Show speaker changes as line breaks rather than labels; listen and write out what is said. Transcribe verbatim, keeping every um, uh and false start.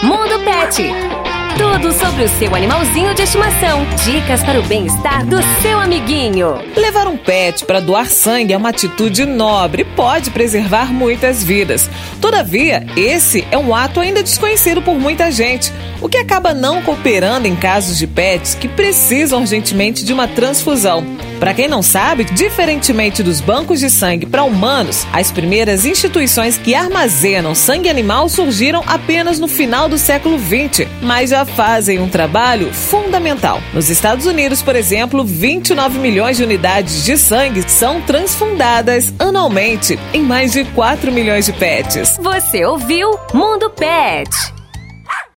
Mundo Pet. Tudo sobre o seu animalzinho de estimação. Dicas para o bem-estar do seu amiguinho.
Levar um pet para doar sangue é uma atitude nobre e pode preservar muitas vidas. Todavia, esse é um ato ainda desconhecido por muita gente, o que acaba não cooperando em casos de pets que precisam urgentemente de uma transfusão. Para quem não sabe, diferentemente dos bancos de sangue para humanos, as primeiras instituições que armazenam sangue animal surgiram apenas no final do século vinte, mas já fazem um trabalho fundamental. Nos Estados Unidos, por exemplo, vinte e nove milhões de unidades de sangue são transfundadas anualmente em mais de quatro milhões de pets.
Você ouviu Mundo Pet.